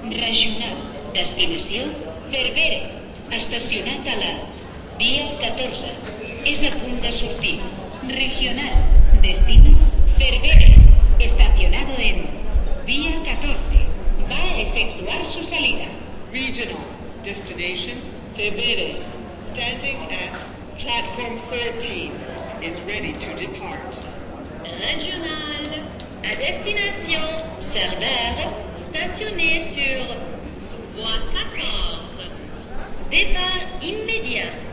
Regional. Destinació Cervere. Estacionat a la via 14. És a punt de sortir. Regional. Destino Cervere. Estacionado en vía 14. Va a efectuar su salida. Regional. Destination Cervere. Standing at platform 13. Is ready to depart. Régional. À destination Cerbère. Stationné sur voie 14. Départ immédiat.